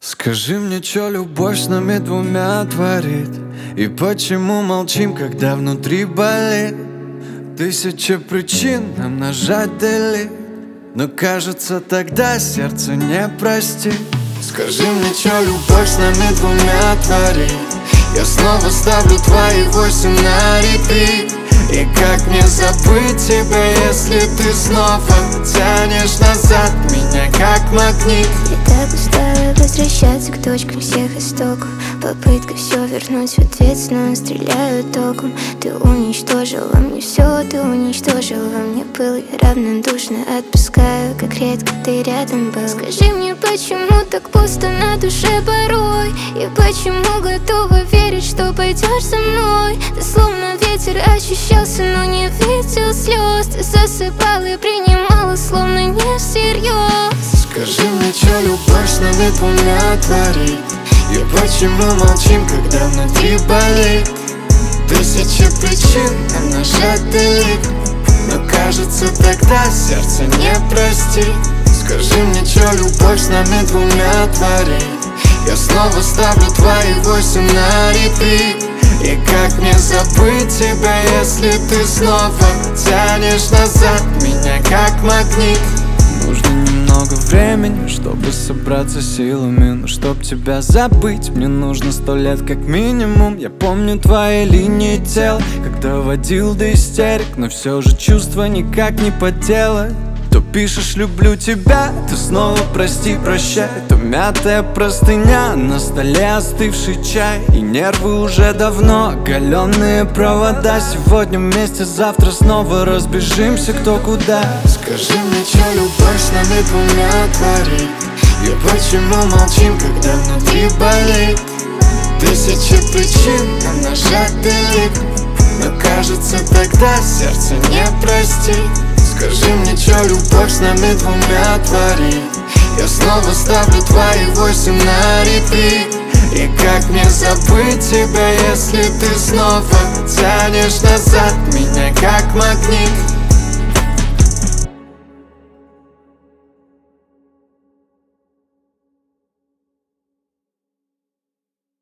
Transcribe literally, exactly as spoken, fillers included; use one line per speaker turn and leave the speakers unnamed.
Скажи мне, чё любовь с нами двумя творит? И почему молчим, когда внутри болит? Тысяча причин нам нажать delete, но кажется, тогда сердце не простит. Скажи мне, чё любовь с нами двумя творит? Я снова ставлю твои восемь на репит. И как мне забыть тебя, если ты снова тянешь назад меня, как магнит?
Я так устала возвращаться к точкам всех истоков. Попытка все вернуть в ответственность, стреляю током. Ты уничтожил во мне все, ты уничтожил во мне пыл. Я равнодушно отпускаю, как редко ты рядом был. Скажи мне, почему так пусто на душе порой? И почему готова верить, что пойдешь со мной? Ты словно ветер ощущался, но не видел слез. Ты засыпал и принимала, словно не всерьез.
Скажи мне, чё любовь с нами двумя творит? И почему молчим, когда внутри болит? Тысячи причин нам нажать delete, но кажется, тогда сердце не простит. Скажи мне, чё любовь с нами двумя творит? Я снова ставлю твои восемь на репит. И как мне забыть тебя, если ты снова тянешь назад меня, как магнит? Нужно немного времени, чтобы собраться силами. Но чтоб тебя забыть, мне нужно сто лет как минимум. Я помню твои линии тел, когда водил до истерик, но все же чувства никак не поделать. То пишешь «люблю тебя», то снова «прости, прощай». То мятая простыня, на столе остывший чай. И нервы уже давно оголенные провода. Сегодня вместе, завтра снова разбежимся кто куда. Скажи мне, чё любовь с нами двумя творит? И почему молчим, когда внутри болит? Тысячи причин нам нажать delete, но кажется, тогда сердце не простит. Скажи мне, чё любовь с нами двумя творит? Я снова ставлю твои восемь на репит. И как мне забыть тебя, если ты снова тянешь назад меня, как магнит?